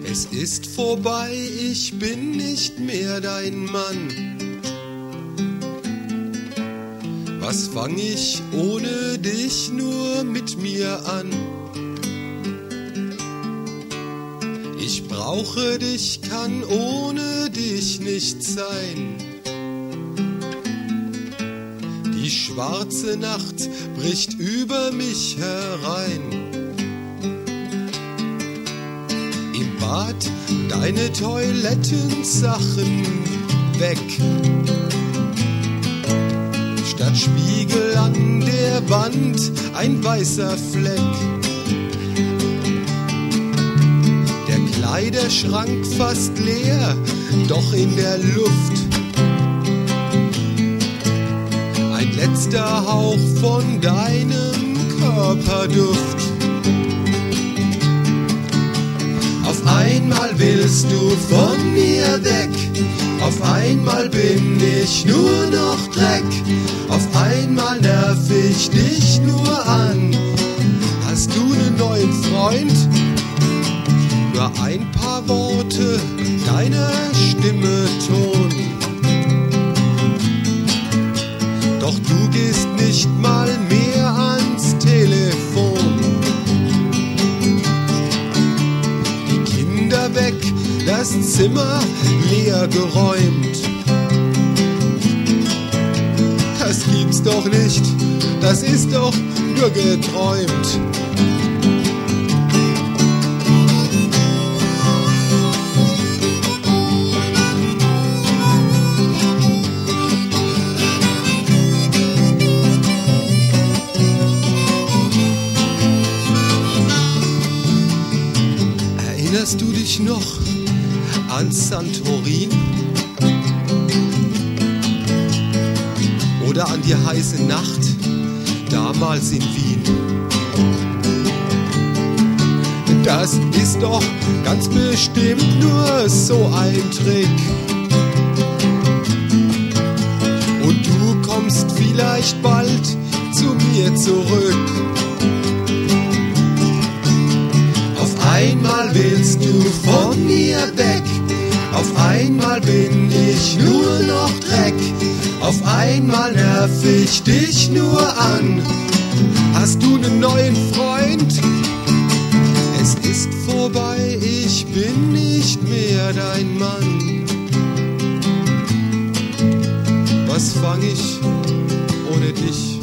Es ist vorbei, ich bin nicht mehr dein Mann. Was fang ich ohne dich nur mit mir an? Ich brauche dich, kann ohne dich nicht sein. Die schwarze Nacht bricht über mich herein. Im Bad deine Toilettensachen weg. Statt Spiegel an der Wand ein weißer Fleck. Der Kleiderschrank fast leer, doch in der Luft ein letzter Hauch von deinem Körperduft. Auf einmal willst du von mir weg, auf einmal bin ich nur noch Dreck, auf einmal nerv ich dich nur an. Hast du einen neuen Freund? Nur ein paar Worte deiner Stimme Ton. Doch du gehst nicht mal mehr ans Telefon. Die Kinder weg, das Zimmer leer geräumt. Das gibt's doch nicht, das ist doch nur geträumt. Erinnerst du dich noch an Santorin? Oder an die heiße Nacht damals in Wien? Das ist doch ganz bestimmt nur so ein Trick. Und du kommst vielleicht bald zu mir zurück. Auf einmal willst du von mir weg, auf einmal bin ich nur noch Dreck, auf einmal nerv ich dich nur an. Hast du einen neuen Freund? Es ist vorbei, ich bin nicht mehr dein Mann. Was fang ich ohne dich